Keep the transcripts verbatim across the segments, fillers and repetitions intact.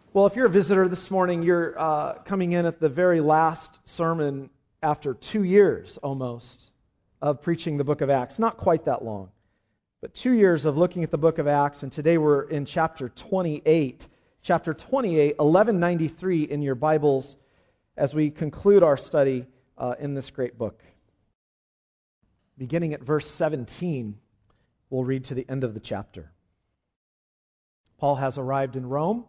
Well, if you're a visitor this morning, you're uh, coming in at the very last sermon after two years almost of preaching the book of Acts. Not quite that long, but two years of looking at the book of Acts, and today we're in chapter twenty-eight. Chapter twenty-eight, eleven ninety-three in your Bibles as we conclude our study uh, in this great book. Beginning at verse seventeen, we'll read to the end of the chapter. Paul has arrived in Rome.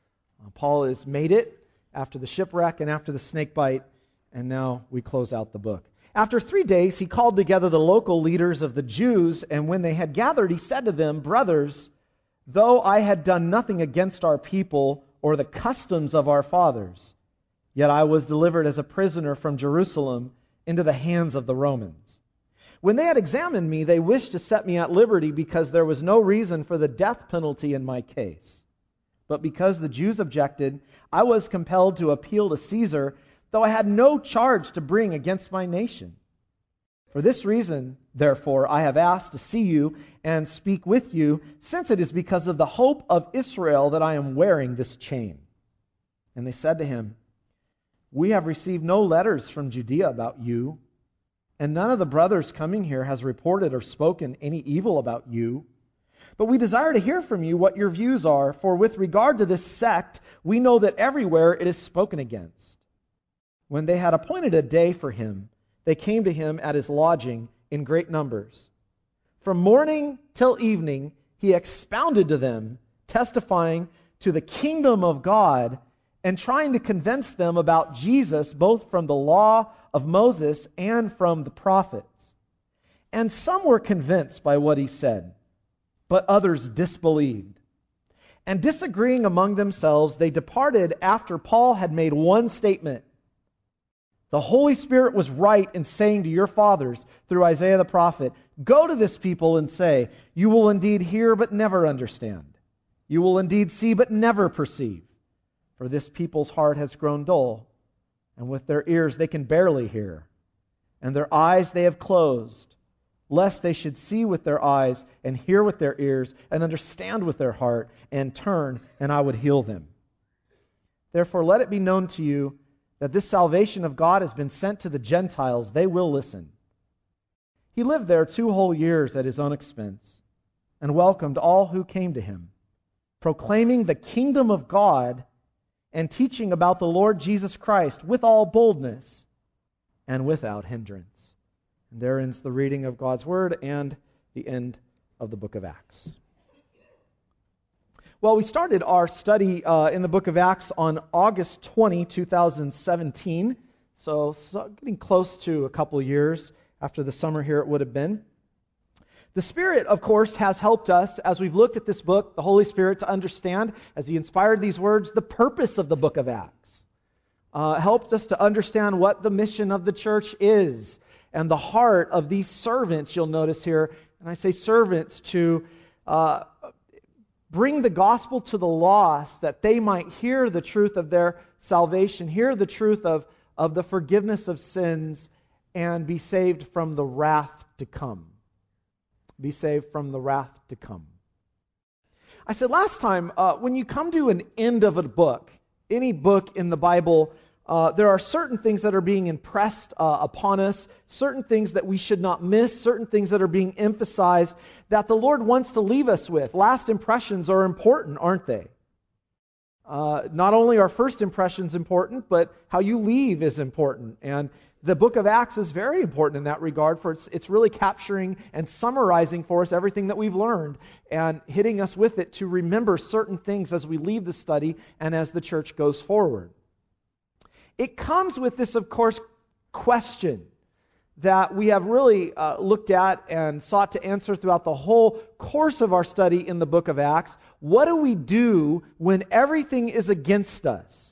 Paul has made it after the shipwreck and after the snake bite, and now we close out the book. After three days, he called together the local leaders of the Jews, and when they had gathered, he said to them, "Brothers, though I had done nothing against our people or the customs of our fathers, yet I was delivered as a prisoner from Jerusalem into the hands of the Romans. When they had examined me, they wished to set me at liberty because there was no reason for the death penalty in my case. But because the Jews objected, I was compelled to appeal to Caesar, though I had no charge to bring against my nation. For this reason, therefore, I have asked to see you and speak with you, since it is because of the hope of Israel that I am wearing this chain." And they said to him, "We have received no letters from Judea about you, and none of the brothers coming here has reported or spoken any evil about you. But we desire to hear from you what your views are, for with regard to this sect, we know that everywhere it is spoken against." When they had appointed a day for him, they came to him at his lodging in great numbers. From morning till evening, he expounded to them, testifying to the kingdom of God and trying to convince them about Jesus, both from the law of Moses and from the prophets. And some were convinced by what he said, but others disbelieved. And disagreeing among themselves, they departed after Paul had made one statement. "The Holy Spirit was right in saying to your fathers through Isaiah the prophet, 'Go to this people and say, you will indeed hear but never understand. You will indeed see but never perceive. For this people's heart has grown dull, and with their ears they can barely hear, and their eyes they have closed, lest they should see with their eyes and hear with their ears and understand with their heart and turn, and I would heal them. Therefore let it be known to you that this salvation of God has been sent to the Gentiles. They will listen.' He lived there two whole years at his own expense and welcomed all who came to him, proclaiming the kingdom of God and teaching about the Lord Jesus Christ with all boldness and without hindrance." And there ends the reading of God's Word and the end of the book of Acts. Well, we started our study uh, in the book of Acts on August twentieth, twenty seventeen, so, so getting close to a couple of years after the summer here it would have been. The Spirit, of course, has helped us as we've looked at this book, the Holy Spirit, to understand, as He inspired these words, the purpose of the book of Acts. Uh, helped us to understand what the mission of the church is and the heart of these servants, you'll notice here, and I say servants, to uh, bring the gospel to the lost that they might hear the truth of their salvation, hear the truth of, of the forgiveness of sins, and be saved from the wrath to come. Be saved from the wrath to come. I said last time, uh, when you come to an end of a book, any book in the Bible, uh, there are certain things that are being impressed uh, upon us, certain things that we should not miss, certain things that are being emphasized that the Lord wants to leave us with. Last impressions are important, aren't they? Uh, not only are first impressions important, but how you leave is important. And the book of Acts is very important in that regard, for it's, it's really capturing and summarizing for us everything that we've learned and hitting us with it to remember certain things as we leave the study and as the church goes forward. It comes with this, of course, question that we have really uh, looked at and sought to answer throughout the whole course of our study in the book of Acts. What do we do when everything is against us?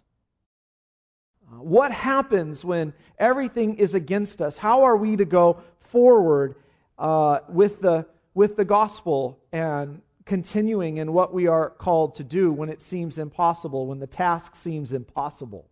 What happens when everything is against us? How are we to go forward uh, with the with the gospel and continuing in what we are called to do when it seems impossible, when the task seems impossible?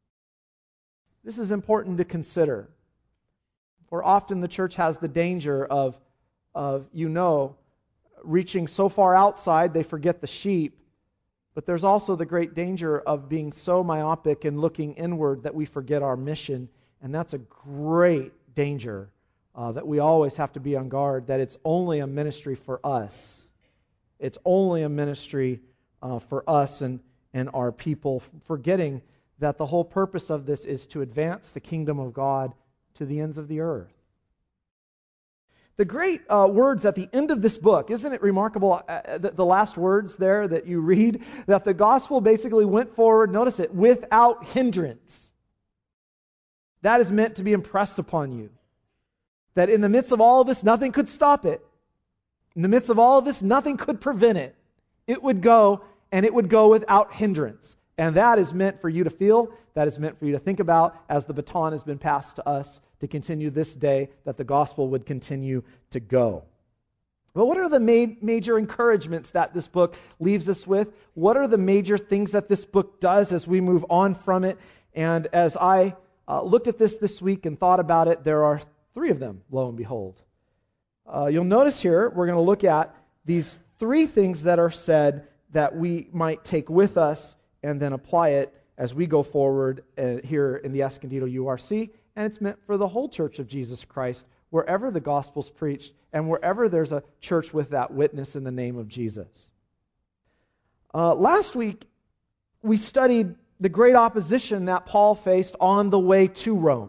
This is important to consider. For often the church has the danger of, of you know, reaching so far outside they forget the sheep, But there's also the great danger of being so myopic and looking inward that we forget our mission. And that's a great danger uh, that we always have to be on guard, that it's only a ministry for us. It's only a ministry uh, for us and, and our people, forgetting that the whole purpose of this is to advance the kingdom of God to the ends of the earth. The great uh, words at the end of this book, isn't it remarkable, uh, the, the last words there that you read, that the gospel basically went forward, notice it, without hindrance. That is meant to be impressed upon you. That in the midst of all of this, nothing could stop it. In the midst of all of this, nothing could prevent it. It would go, and it would go without hindrance. And that is meant for you to feel, that is meant for you to think about as the baton has been passed to us to continue this day, that the gospel would continue to go. But what are the ma- major encouragements that this book leaves us with? What are the major things that this book does as we move on from it? And as I uh, looked at this this week and thought about it, there are three of them, lo and behold. Uh, you'll notice here, we're going to look at these three things that are said that we might take with us and then apply it as we go forward uh, here in the Escondido U R C. And it's meant for the whole Church of Jesus Christ, wherever the gospel's preached and wherever there's a church with that witness in the name of Jesus. Uh, last week, we studied the great opposition that Paul faced on the way to Rome.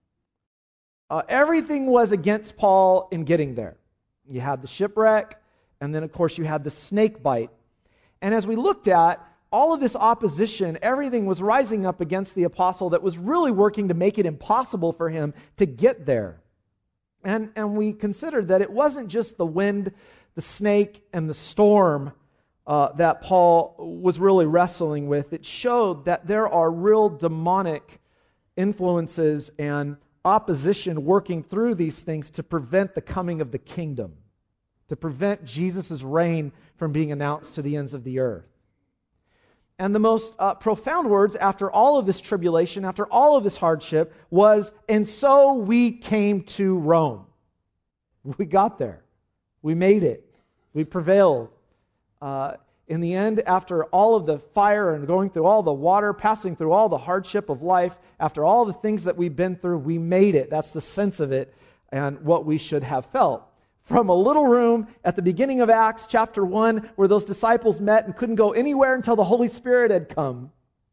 Uh, everything was against Paul in getting there. You had the shipwreck, and then, of course, you had the snake bite. And as we looked at all of this opposition, everything was rising up against the apostle that was really working to make it impossible for him to get there. And, and we considered that it wasn't just the wind, the snake, and the storm uh, that Paul was really wrestling with. It showed that there are real demonic influences and opposition working through these things to prevent the coming of the kingdom, to prevent Jesus' reign from being announced to the ends of the earth. And the most uh, profound words after all of this tribulation, after all of this hardship, was, and so we came to Rome. We got there. We made it. We prevailed. Uh, in the end, after all of the fire and going through all the water, passing through all the hardship of life, after all the things that we've been through, we made it. That's the sense of it and what we should have felt. From a little room at the beginning of Acts chapter one, where those disciples met and couldn't go anywhere until the Holy Spirit had come.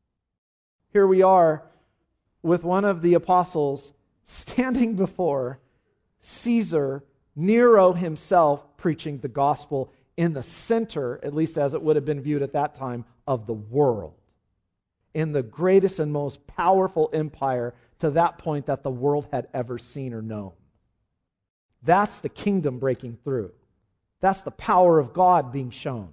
Here we are with one of the apostles standing before Caesar, Nero himself, preaching the gospel in the center, at least as it would have been viewed at that time, of the world. In the greatest and most powerful empire to that point that the world had ever seen or known. That's the kingdom breaking through. That's the power of God being shown.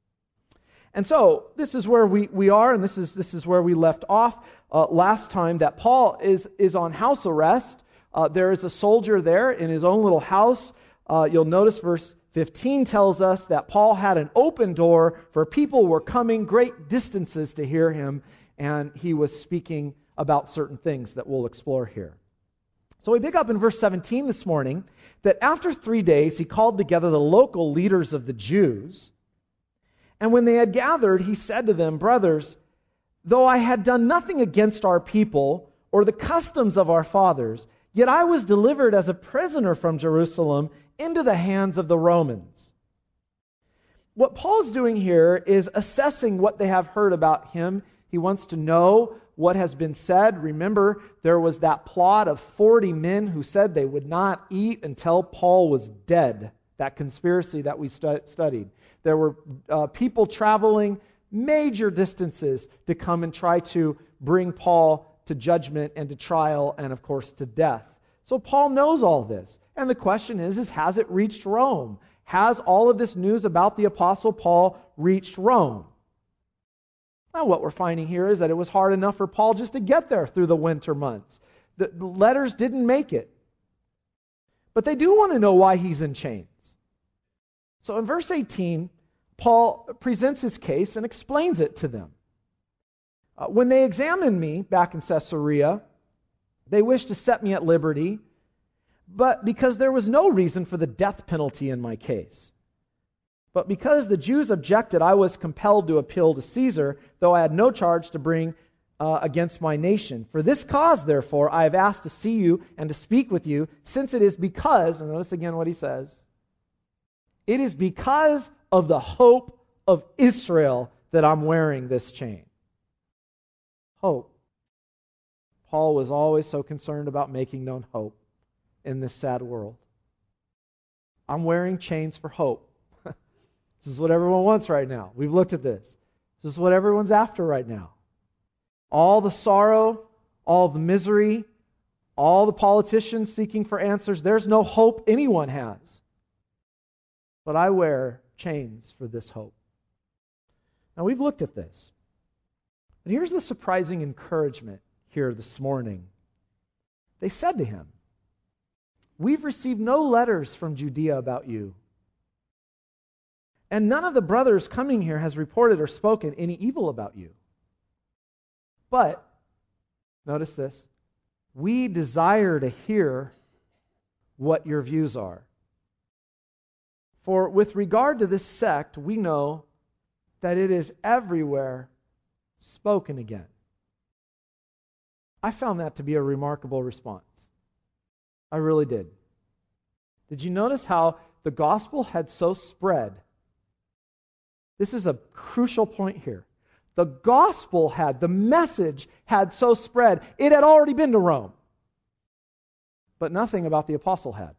And so, this is where we, we are, and this is this is where we left off uh, last time, that Paul is, is on house arrest. Uh, there is a soldier there in his own little house. Uh, you'll notice verse fifteen tells us that Paul had an open door, for people were coming great distances to hear him, and he was speaking about certain things that we'll explore here. So we pick up in verse seventeen this morning that after three days he called together the local leaders of the Jews. And when they had gathered, he said to them, "Brothers, though I had done nothing against our people or the customs of our fathers, yet I was delivered as a prisoner from Jerusalem into the hands of the Romans." What Paul's doing here is assessing what they have heard about him. He wants to know what has been said. Remember, there was that plot of forty men who said they would not eat until Paul was dead. That conspiracy that we stu- studied. There were uh, people traveling major distances to come and try to bring Paul to judgment and to trial and, of course, to death. So Paul knows all this. And the question is, is has it reached Rome? Has all of this news about the Apostle Paul reached Rome? Now, what we're finding here is that it was hard enough for Paul just to get there through the winter months. The letters didn't make it. But they do want to know why he's in chains. So in verse eighteen, Paul presents his case and explains it to them. Uh, when they examined me back in Caesarea, they wished to set me at liberty, but because there was no reason for the death penalty in my case. But because the Jews objected, I was compelled to appeal to Caesar, though I had no charge to bring uh, against my nation. For this cause, therefore, I have asked to see you and to speak with you, since it is because, and notice again what he says, it is because of the hope of Israel that I'm wearing this chain. Hope. Paul was always so concerned about making known hope in this sad world. I'm wearing chains for hope. This is what everyone wants right now. We've looked at this. This is what everyone's after right now. All the sorrow, all the misery, all the politicians seeking for answers. There's no hope anyone has. But I wear chains for this hope. Now we've looked at this. But here's the surprising encouragement here this morning. They said to him, "We've received no letters from Judea about you. And none of the brothers coming here has reported or spoken any evil about you. But," notice this, "we desire to hear what your views are. For with regard to this sect, we know that it is everywhere spoken again." I found that to be a remarkable response. I really did. Did you notice how the gospel had so spread? This is a crucial point here. The gospel had, the message had so spread, it had already been to Rome. But nothing about the apostle had.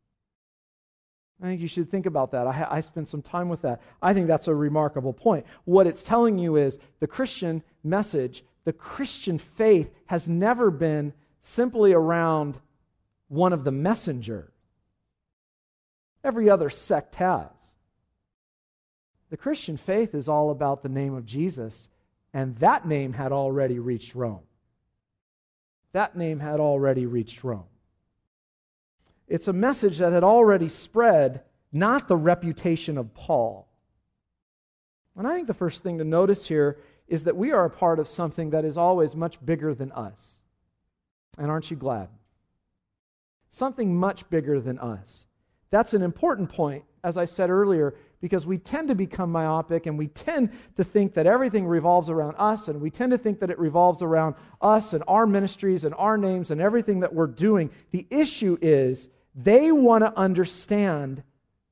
I think you should think about that. I, I spent some time with that. I think that's a remarkable point. What it's telling you is the Christian message, the Christian faith has never been simply around one of the messengers. Every other sect has. The Christian faith is all about the name of Jesus, and that name had already reached Rome. That name had already reached Rome. It's a message that had already spread, not the reputation of Paul. And I think the first thing to notice here is that we are a part of something that is always much bigger than us. And aren't you glad? Something much bigger than us. That's an important point, as I said earlier, because we tend to become myopic and we tend to think that everything revolves around us, and we tend to think that it revolves around us and our ministries and our names and everything that we're doing. The issue is they want to understand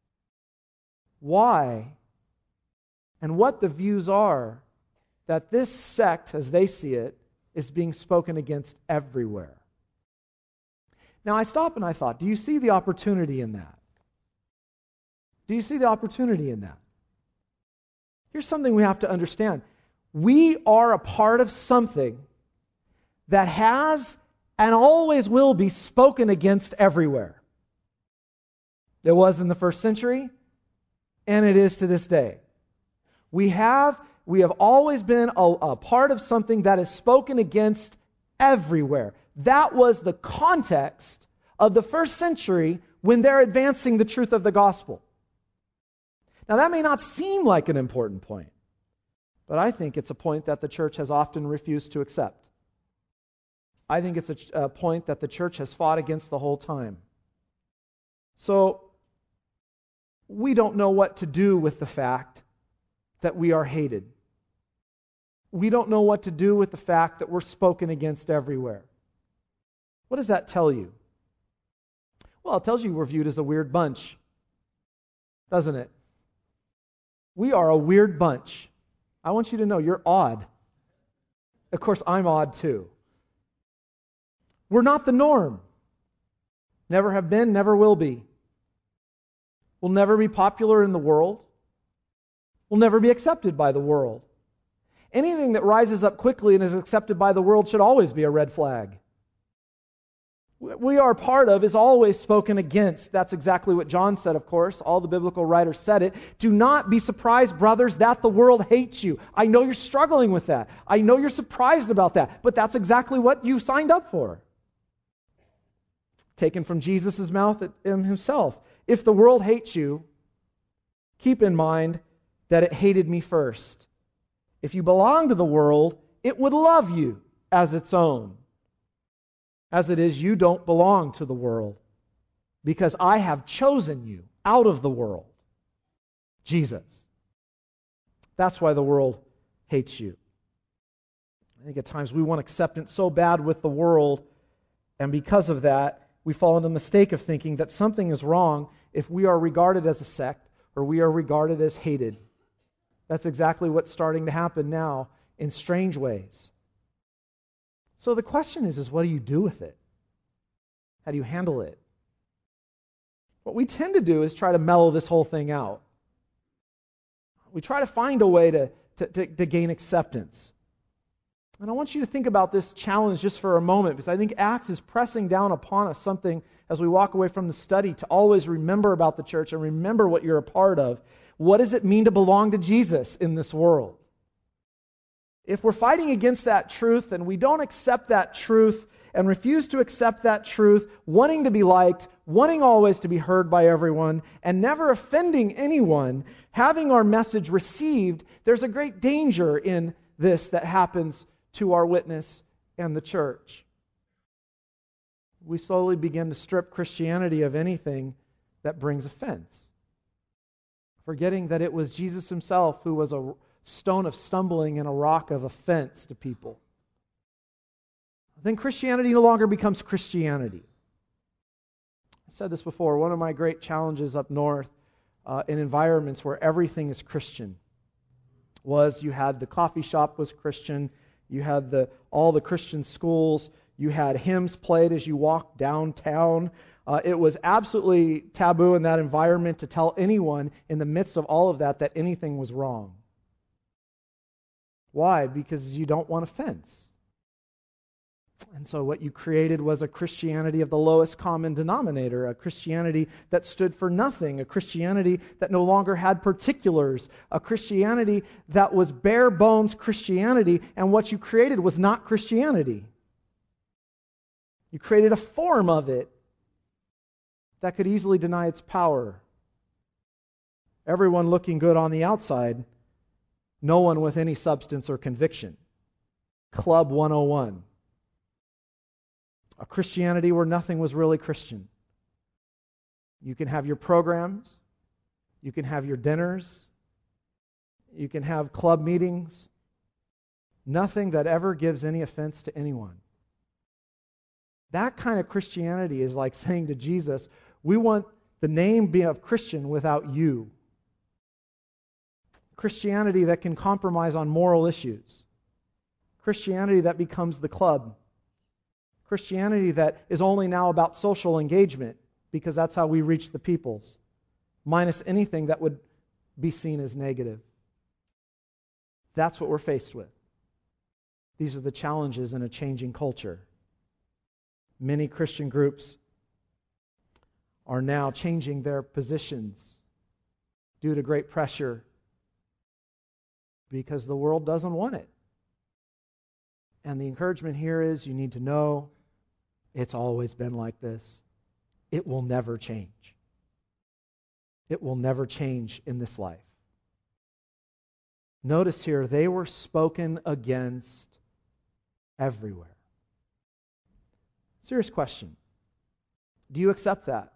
why and what the views are that this sect, as they see it, is being spoken against everywhere. Now I stopped and I thought, do you see the opportunity in that? Do you see the opportunity in that? Here's something we have to understand. We are a part of something that has and always will be spoken against everywhere. It was in the first century, and it is to this day. We have, we have always been a, a part of something that is spoken against everywhere. That was the context of the first century when they're advancing the truth of the gospel. Now that may not seem like an important point, but I think it's a point that the church has often refused to accept. I think it's a, a point that the church has fought against the whole time. So, we don't know what to do with the fact that we are hated. We don't know what to do with the fact that we're spoken against everywhere. What does that tell you? Well, it tells you we're viewed as a weird bunch, doesn't it? We are a weird bunch. I want you to know you're odd. Of course, I'm odd too. We're not the norm. Never have been, never will be. We'll never be popular in the world. We'll never be accepted by the world. Anything that rises up quickly and is accepted by the world should always be a red flag. We are part of is always spoken against. That's exactly what John said, of course. All the biblical writers said it. Do not be surprised, brothers, that the world hates you. I know you're struggling with that. I know you're surprised about that. But that's exactly what you signed up for. Taken from Jesus' mouth himself. If the world hates you, keep in mind that it hated me first. If you belong to the world, it would love you as its own. As it is, you don't belong to the world, because I have chosen you out of the world. Jesus. That's why the world hates you. I think at times we want acceptance so bad with the world, and because of that, we fall into the mistake of thinking that something is wrong if we are regarded as a sect or we are regarded as hated. That's exactly what's starting to happen now in strange ways. So the question is, is what do you do with it? How do you handle it? What we tend to do is try to mellow this whole thing out. We try to find a way to, to, to, to gain acceptance. And I want you to think about this challenge just for a moment, because I think Acts is pressing down upon us something as we walk away from the study to always remember about the church and remember what you're a part of. What does it mean to belong to Jesus in this world? If we're fighting against that truth and we don't accept that truth and refuse to accept that truth, wanting to be liked, wanting always to be heard by everyone, and never offending anyone, having our message received, there's a great danger in this that happens to our witness and the church. We slowly begin to strip Christianity of anything that brings offense, forgetting that it was Jesus himself who was a stone of stumbling and a rock of offense to people. Then Christianity no longer becomes Christianity. I said this before, one of my great challenges up north uh, in environments where everything is Christian was you had the coffee shop was Christian, you had the all the Christian schools, you had hymns played as you walked downtown. Uh, it was absolutely taboo in that environment to tell anyone in the midst of all of that that anything was wrong. Why? Because you don't want offense. And so what you created was a Christianity of the lowest common denominator, a Christianity that stood for nothing, a Christianity that no longer had particulars, a Christianity that was bare bones Christianity, and what you created was not Christianity. You created a form of it that could easily deny its power. Everyone looking good on the outside, no one with any substance or conviction. Club one oh one. A Christianity where nothing was really Christian. You can have your programs, you can have your dinners, you can have club meetings, nothing that ever gives any offense to anyone. That kind of Christianity is like saying to Jesus, we want the name of Christian without you. Christianity that can compromise on moral issues. Christianity that becomes the club. Christianity that is only now about social engagement because that's how we reach the peoples, minus anything that would be seen as negative. That's what we're faced with. These are the challenges in a changing culture. Many Christian groups are now changing their positions due to great pressure because the world doesn't want it. And the encouragement here is you need to know it's always been like this. It will never change. It will never change in this life. Notice here, they were spoken against everywhere. Serious question. Do you accept that?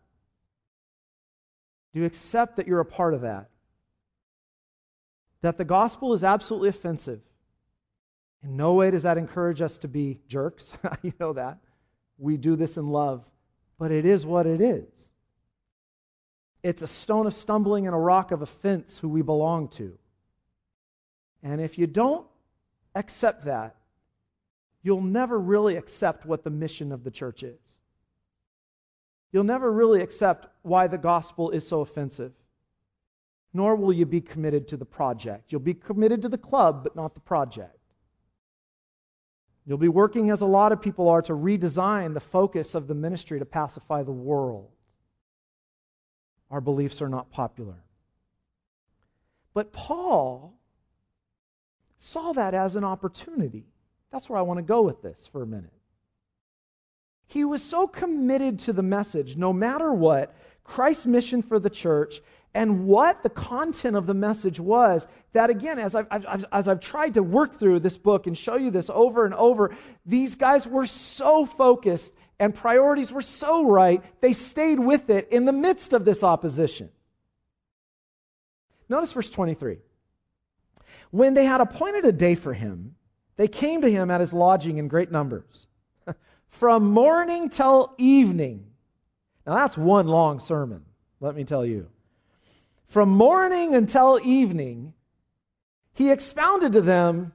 Do you accept that you're a part of that? That the gospel is absolutely offensive. In no way does that encourage us to be jerks. You know that. We do this in love. But it is what it is. It's a stone of stumbling and a rock of offense who we belong to. And if you don't accept that, you'll never really accept what the mission of the church is. You'll never really accept why the gospel is so offensive. Nor will you be committed to the project. You'll be committed to the club, but not the project. You'll be working, as a lot of people are, to redesign the focus of the ministry to pacify the world. Our beliefs are not popular. But Paul saw that as an opportunity. That's where I want to go with this for a minute. He was so committed to the message, no matter what, Christ's mission for the church, and what the content of the message was, that again, as I've, I've, as I've tried to work through this book and show you this over and over, these guys were so focused and priorities were so right, they stayed with it in the midst of this opposition. Notice verse twenty-three. When they had appointed a day for him, they came to him at his lodging in great numbers, from morning till evening. Now that's one long sermon, let me tell you. From morning until evening, he expounded to them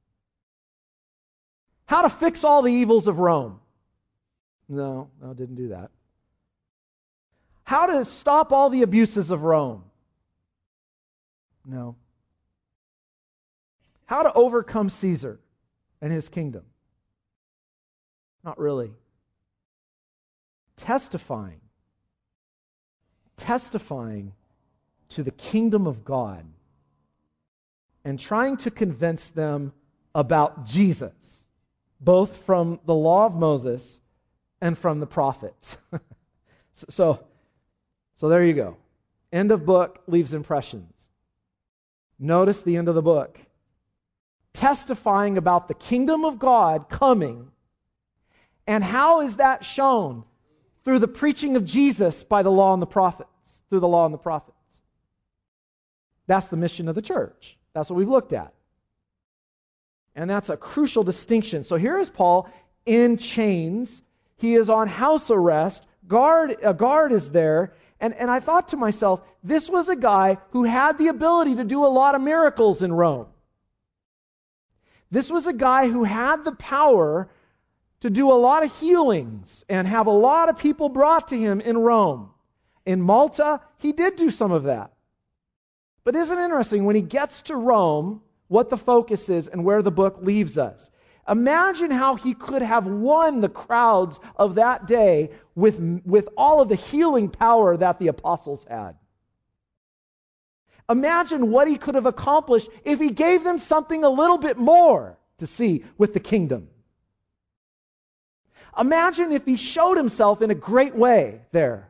how to fix all the evils of Rome. No, no, didn't do that. How to stop all the abuses of Rome. No. How to overcome Caesar and his kingdom. Not really. Testifying. Testifying to the kingdom of God and trying to convince them about Jesus, both from the law of Moses and from the prophets. so, so there you go. End of book leaves impressions. Notice the end of the book. Testifying about the kingdom of God coming. And how is that shown? Through the preaching of Jesus by the law and the prophets. Through the law and the prophets. That's the mission of the church. That's what we've looked at. And that's a crucial distinction. So here is Paul in chains. He is on house arrest. Guard, a guard is there. And, and I thought to myself, this was a guy who had the ability to do a lot of miracles in Rome. This was a guy who had the power to do a lot of healings and have a lot of people brought to him in Rome. In Malta, he did do some of that. But isn't it interesting, when he gets to Rome, what the focus is and where the book leaves us? Imagine how he could have won the crowds of that day with, with all of the healing power that the apostles had. Imagine what he could have accomplished if he gave them something a little bit more to see with the kingdom. Imagine if he showed himself in a great way there.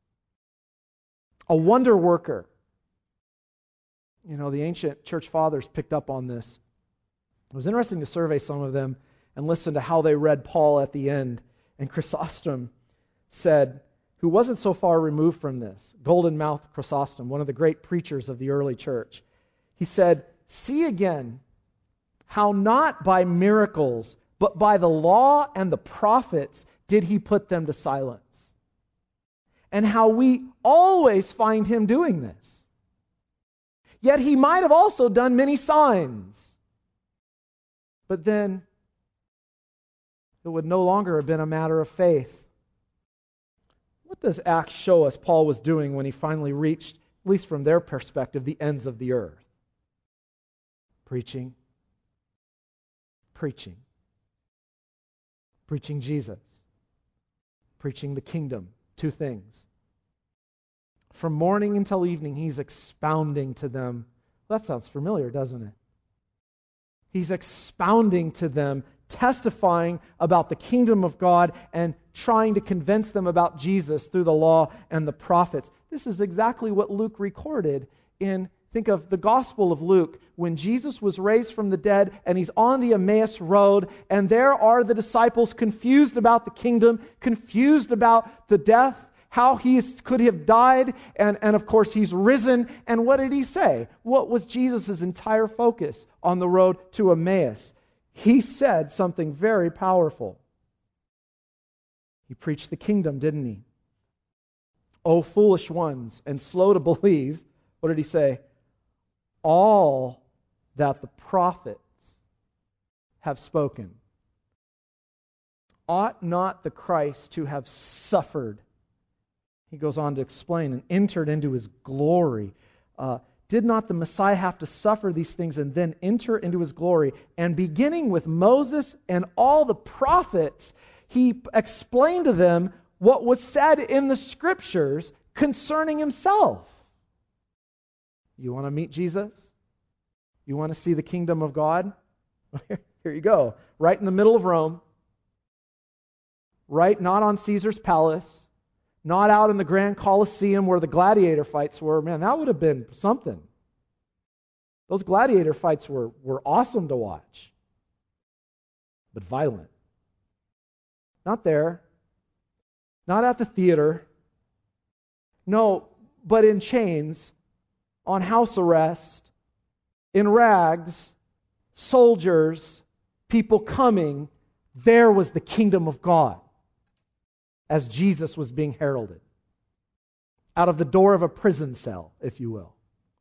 A wonder worker. You know, the ancient church fathers picked up on this. It was interesting to survey some of them and listen to how they read Paul at the end. And Chrysostom said, who wasn't so far removed from this, golden-mouthed Chrysostom, one of the great preachers of the early church, he said, see again how not by miracles, but by the law and the prophets did he put them to silence. And how we always find him doing this. Yet he might have also done many signs. But then it would no longer have been a matter of faith. What does Acts show us Paul was doing when he finally reached, at least from their perspective, the ends of the earth? Preaching. Preaching. Preaching Jesus. Preaching the kingdom. Two things. From morning until evening, he's expounding to them. Well, that sounds familiar, doesn't it? He's expounding to them, testifying about the kingdom of God and trying to convince them about Jesus through the law and the prophets. This is exactly what Luke recorded in, think of the Gospel of Luke, when Jesus was raised from the dead and he's on the Emmaus Road, and there are the disciples confused about the kingdom, confused about the death, how he could have died, and, and of course he's risen. And what did he say? What was Jesus' entire focus on the road to Emmaus? He said something very powerful. He preached the kingdom, didn't he? O foolish ones, and slow to believe, what did he say? All that the prophets have spoken. Ought not the Christ to have suffered? He goes on to explain, and entered into his glory. Uh, did not the Messiah have to suffer these things and then enter into his glory? And beginning with Moses and all the prophets, he explained to them what was said in the scriptures concerning himself. You want to meet Jesus? You want to see the kingdom of God? Here you go. Right in the middle of Rome. Right, not on Caesar's palace. Not out in the Grand Colosseum where the gladiator fights were. Man, that would have been something. Those gladiator fights were, were awesome to watch. But violent. Not there. Not at the theater. No, but in chains. on house arrest, in rags, soldiers, people coming. There was the kingdom of God as Jesus was being heralded. Out of the door of a prison cell, if you will.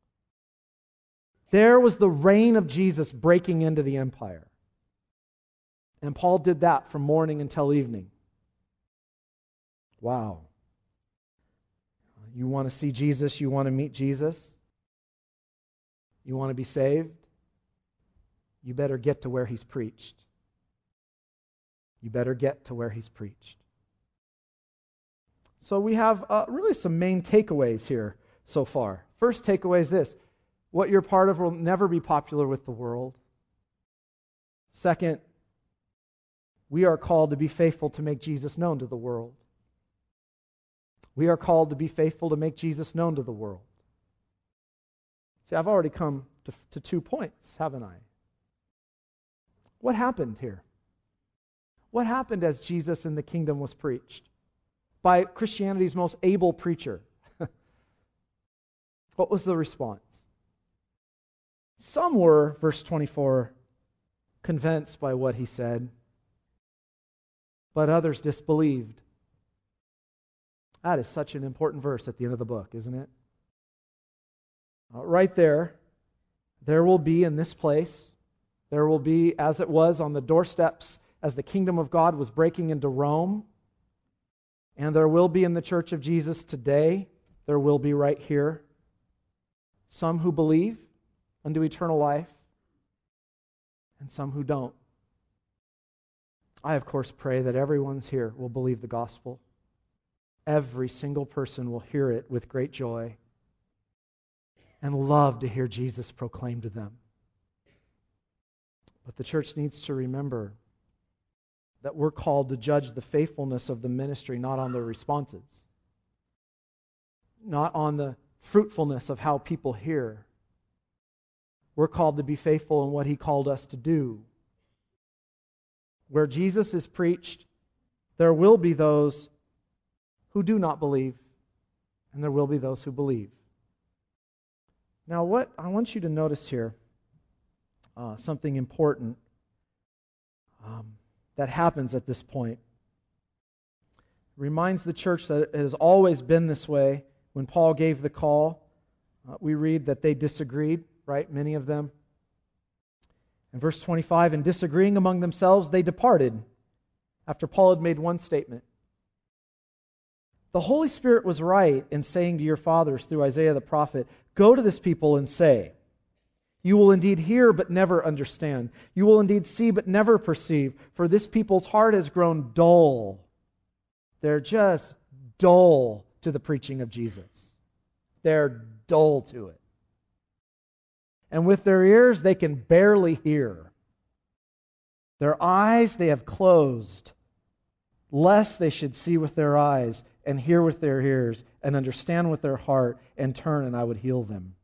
There was the reign of Jesus breaking into the empire. And Paul did that from morning until evening. Wow. You want to see Jesus? You want to meet Jesus? You want to be saved? You better get to where He's preached. You better get to where He's preached. So we have uh, really some main takeaways here so far. First takeaway is this: what you're part of will never be popular with the world. Second, we are called to be faithful to make Jesus known to the world. We are called to be faithful to make Jesus known to the world. See, I've already come to, to two points, haven't I? What happened here? What happened as Jesus in the kingdom was preached? By Christianity's most able preacher. What was the response? Some were, verse twenty-four, convinced by what he said, but others disbelieved. That is such an important verse at the end of the book, isn't it? Uh, right there, there will be in this place, there will be, as it was on the doorsteps as the kingdom of God was breaking into Rome, and there will be in the church of Jesus today, there will be right here, some who believe unto eternal life, and some who don't. I, of course, pray that everyone's here will believe the gospel. Every single person will hear it with great joy and love to hear Jesus proclaimed to them. But the church needs to remember that we're called to judge the faithfulness of the ministry not on their responses, not on the fruitfulness of how people hear. We're called to be faithful in what He called us to do. Where Jesus is preached, there will be those who do not believe, and there will be those who believe. Now, what I want you to notice here, uh, something important um, that happens at this point. Reminds the church that it has always been this way. When Paul gave the call, uh, we read that they disagreed, right? Many of them. In verse twenty-five, and disagreeing among themselves, they departed after Paul had made one statement. The Holy Spirit was right in saying to your fathers through Isaiah the prophet, go to this people and say, you will indeed hear but never understand. You will indeed see but never perceive. For this people's heart has grown dull. They're just dull to the preaching of Jesus. They're dull to it. And with their ears they can barely hear. Their eyes they have closed, lest they should see with their eyes and hear with their ears and understand with their heart and turn and I would heal them.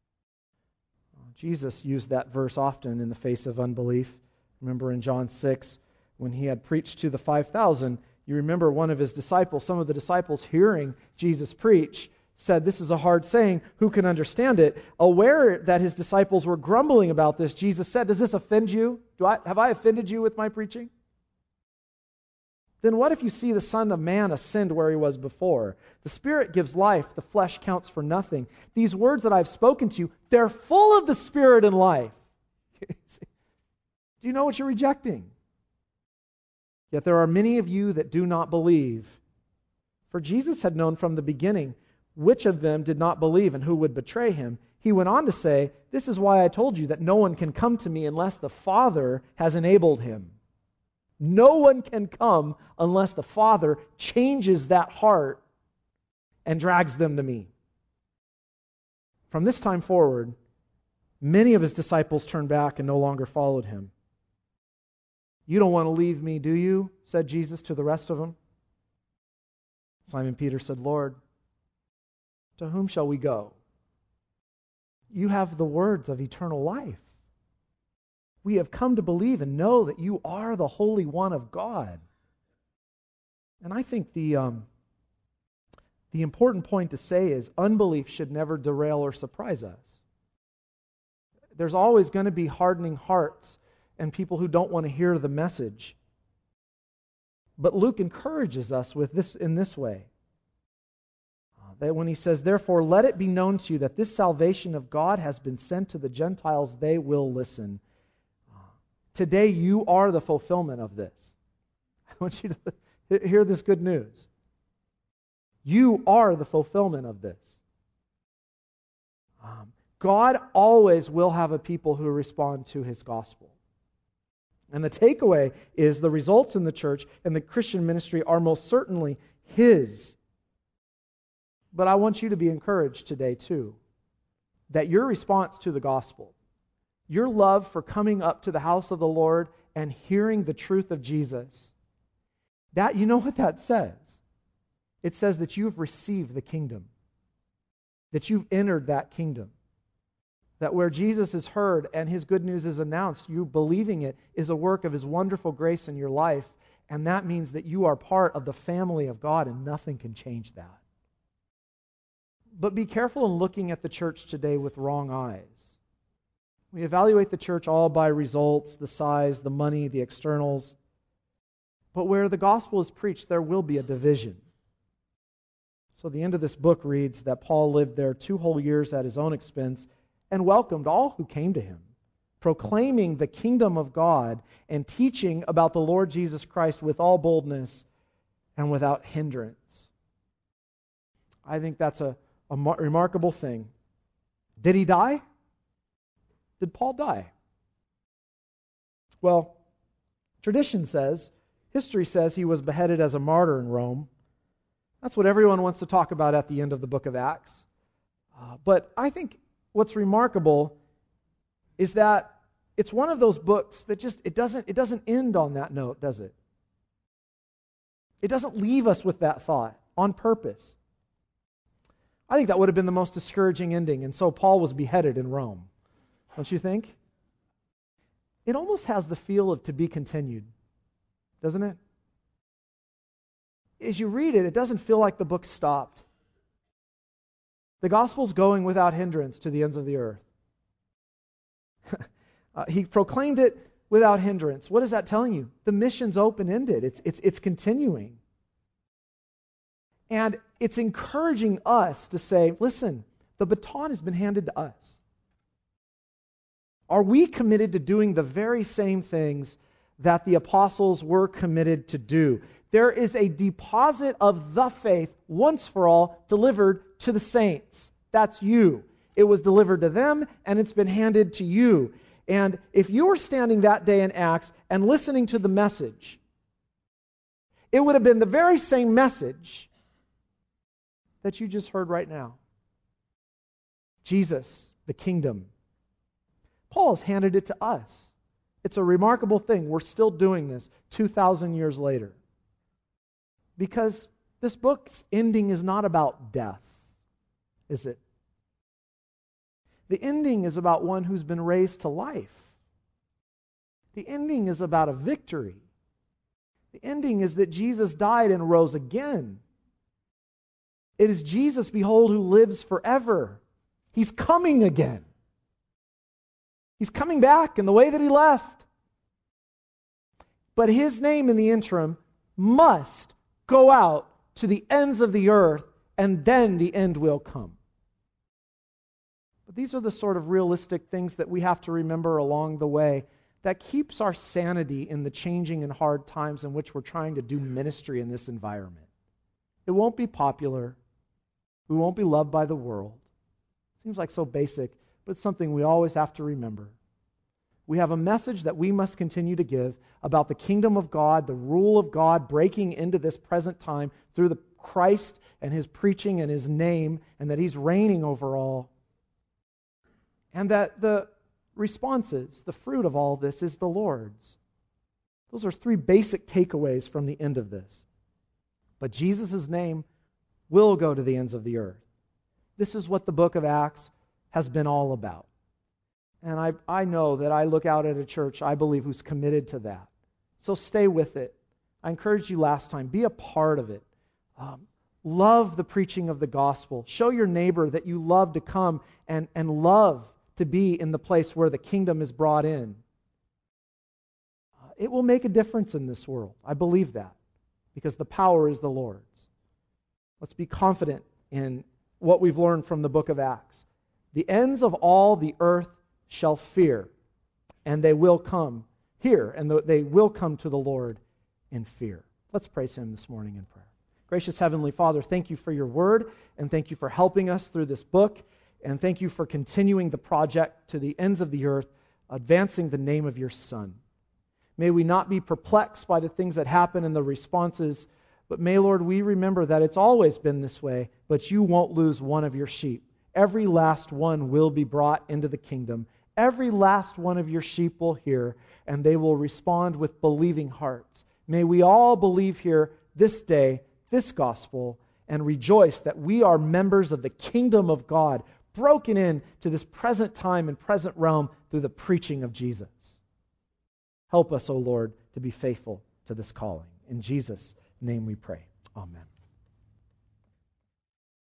Jesus used that verse often in the face of unbelief. Remember in John six, when He had preached to the five thousand, you remember one of His disciples, some of the disciples hearing Jesus preach, said, this is a hard saying, who can understand it? Aware that His disciples were grumbling about this, Jesus said, does this offend you? Do I, have I offended you with my preaching? Then what if you see the Son of Man ascend where He was before? The Spirit gives life, the flesh counts for nothing. These words that I've spoken to you, they're full of the Spirit and life. Do you know what you're rejecting? Yet there are many of you that do not believe. For Jesus had known from the beginning which of them did not believe and who would betray Him. He went on to say, this is why I told you that no one can come to me unless the Father has enabled him. No one can come unless the Father changes that heart and drags them to me. From this time forward, many of His disciples turned back and no longer followed Him. You don't want to leave me, do you? Said Jesus to the rest of them. Simon Peter said, Lord, to whom shall we go? You have the words of eternal life. We have come to believe and know that You are the Holy One of God. And I think the um, the important point to say is unbelief should never derail or surprise us. There's always going to be hardening hearts and people who don't want to hear the message. But Luke encourages us with this in this way. Uh, that when he says, "Therefore let it be known to you that this salvation of God has been sent to the Gentiles, they will listen." Uh, today you are the fulfillment of this. I want you to hear this good news. You are the fulfillment of this. Um, God always will have a people who respond to His gospel. And the takeaway is the results in the church and the Christian ministry are most certainly His. But I want you to be encouraged today too, that your response to the gospel, your love for coming up to the house of the Lord and hearing the truth of Jesus, that, you know what that says? It says that you've received the kingdom, that you've entered that kingdom. That where Jesus is heard and His good news is announced, you believing it is a work of His wonderful grace in your life, and that means that you are part of the family of God, and nothing can change that. But be careful in looking at the church today with wrong eyes. We evaluate the church all by results, the size, the money, the externals. But where the gospel is preached, there will be a division. So the end of this book reads that Paul lived there two whole years at his own expense and welcomed all who came to him, proclaiming the kingdom of God and teaching about the Lord Jesus Christ with all boldness and without hindrance. I think that's a, a mar- remarkable thing. Did he die? Did Paul die? Well, tradition says, history says he was beheaded as a martyr in Rome. That's what everyone wants to talk about at the end of the book of Acts. Uh, but I think what's remarkable is that it's one of those books that just, it doesn't, it doesn't end on that note, does it? It doesn't leave us with that thought on purpose. I think that would have been the most discouraging ending, and so Paul was beheaded in Rome. Don't you think? It almost has the feel of to be continued, doesn't it? As you read it, it doesn't feel like the book stopped. The gospel's going without hindrance to the ends of the earth. uh, he proclaimed it without hindrance. What is that telling you? The mission's open-ended. It's, it's, it's continuing. And it's encouraging us to say, listen, the baton has been handed to us. Are we committed to doing the very same things that the apostles were committed to do? There is a deposit of the faith once for all delivered to the saints. That's you. It was delivered to them, and it's been handed to you. And if you were standing that day in Acts and listening to the message, it would have been the very same message that you just heard right now. Jesus, the kingdom. Paul has handed it to us. It's a remarkable thing. We're still doing this two thousand years later. Because this book's ending is not about death, is it? The ending is about one who's been raised to life. The ending is about a victory. The ending is that Jesus died and rose again. It is Jesus, behold, who lives forever. He's coming again. He's coming back in the way that He left. But His name in the interim must go out to the ends of the earth, and then the end will come. But these are the sort of realistic things that we have to remember along the way that keeps our sanity in the changing and hard times in which we're trying to do ministry in this environment. It won't be popular. We won't be loved by the world. Seems like so basic, but it's something we always have to remember. We have a message that we must continue to give about the kingdom of God, the rule of God breaking into this present time through the Christ and His preaching and His name, and that He's reigning over all. And that the responses, the fruit of all this is the Lord's. Those are three basic takeaways from the end of this. But Jesus' name will go to the ends of the earth. This is what the book of Acts has been all about. And I, I know that I look out at a church, I believe, who's committed to that. So stay with it. I encouraged you last time, be a part of it. Um, Love the preaching of the gospel. Show your neighbor that you love to come and, and love to be in the place where the kingdom is brought in. Uh, it will make a difference in this world. I believe that, because the power is the Lord's. Let's be confident in what we've learned from the book of Acts. The ends of all the earth shall fear, and they will come here, and they will come to the Lord in fear. Let's praise Him this morning in prayer. Gracious Heavenly Father, thank you for your word, and thank you for helping us through this book, and thank you for continuing the project to the ends of the earth, advancing the name of your Son. May we not be perplexed by the things that happen and the responses, but may, Lord, we remember that it's always been this way, but you won't lose one of your sheep. Every last one will be brought into the kingdom. Every last one of your sheep will hear, and they will respond with believing hearts. May we all believe here this day this gospel and rejoice that we are members of the kingdom of God, broken in to this present time and present realm through the preaching of Jesus. Help us, O Lord, to be faithful to this calling. In Jesus' name we pray. Amen.